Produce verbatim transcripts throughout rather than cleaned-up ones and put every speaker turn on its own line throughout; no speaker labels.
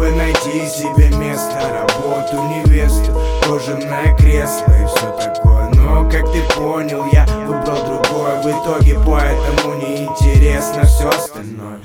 бы найти себе место, работу, невесту, кожаное кресло и все такое. Но, как ты понял, я выбрал другое в итоге, поэтому неинтересно все остальное.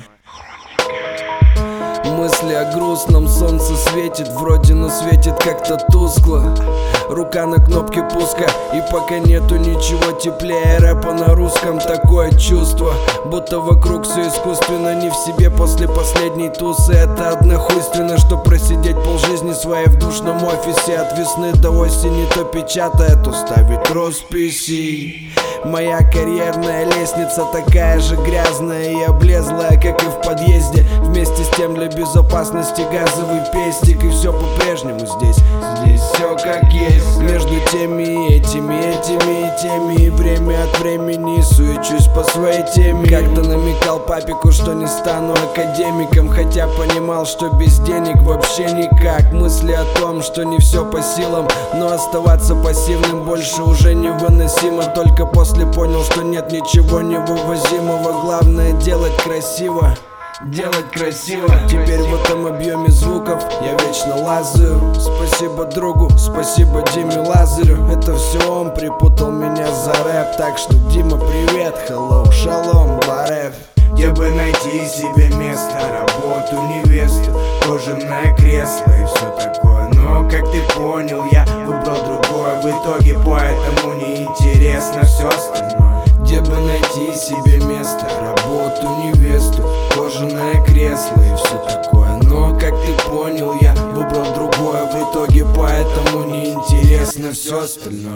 Мысли о грустном, солнце светит, вроде, но светит как-то тускло. Рука на кнопке пуска, и пока нету ничего теплее рэпа на русском. Такое чувство, будто вокруг все искусственно, не в себе после последней тусы. Это однохуйственно, что просидеть полжизни своей в душном офисе, от весны до осени то печатая, то ставить росписи. Моя карьерная лестница такая же грязная и облезлая, как и в подъезде. Вместе с тем для безопасности газовый пестик, и все по-прежнему здесь. Здесь все как есть. Между теми и этими, этими и теми, и время от времени суечусь по своей теме. Как-то намекал папику, что не стану академиком, хотя понимал, что без денег вообще никак. Мысли о том, что не все по силам, но оставаться пассивным больше уже невыносимо. Только после понял, что нет ничего невывозимого. Главное делать красиво, делать красиво. Теперь в этом объеме звуков я вечно лазаю. Спасибо другу, спасибо Диме Лазарю. Это все он припутал меня за рэп. Так что, Дима, привет, hello, шалом, барев.
Где бы найти себе место, работу, невесту, кожаное кресло и все такое. Но, как ты понял, я выбрал другое в итоге, поэтому неинтересно все остальное.
Где бы найти себе место, работу, невесту, кожаное кресло и все такое. Но, как ты понял, я выбрал другое в итоге, поэтому неинтересно все остальное.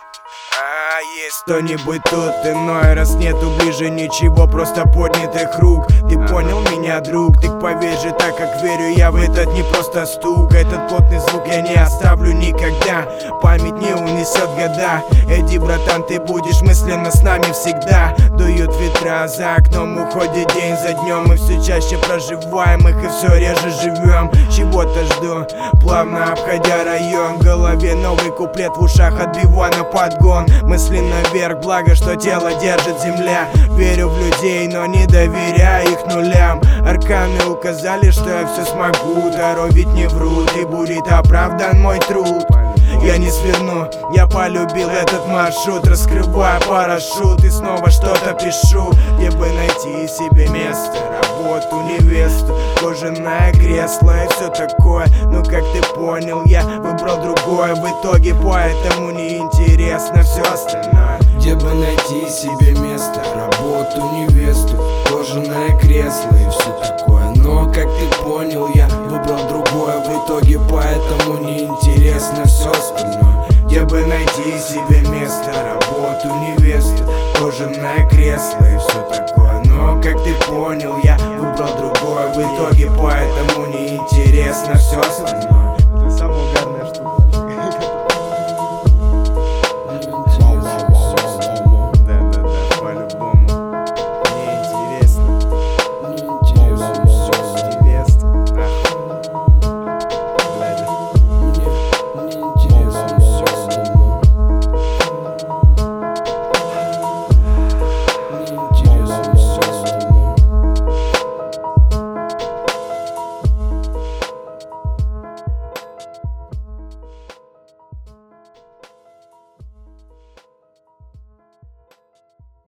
А есть кто-нибудь тут иной, раз нету ближе ничего, просто поднятых рук. Ты понял меня, друг, ты поверь же так, как верю я в этот не просто стук. Этот плотный звук я не оставлю никогда, память не унесет года. Эдди, братан, ты будешь мысленно с нами всегда. Дуют ветра, за окном уходит день за днем. Мы все чаще проживаем их и все реже живем. Чего-то жду, плавно обходя район. В голове новый куплет, в ушах отбиваю на подгон. Мысленно вверх, благо, что тело держит земля. Верю в людей, но не доверяю их нулям. Арканы указали, что я все смогу. Таро ведь не врут, и будет оправдан мой труд. Я не сверну, я полюбил этот маршрут. Раскрываю парашют и снова что-то пишу. Где бы найти себе место, работу, невесту, кожаное кресло и все такое. Но, как ты понял, я выбрал другое в итоге, поэтому неинтересно все остальное.
Где бы найти себе место, работу, невесту, кожаное кресло и все такое. Но, как ты понял, я выбрал другое в итоге, поэтому неинтересно все остальное.
Где бы найти себе место, работу, невесту, кожаное кресло и все такое. Но, как ты понял, я выбрал другое в итоге, поэтому неинтересно все остальное.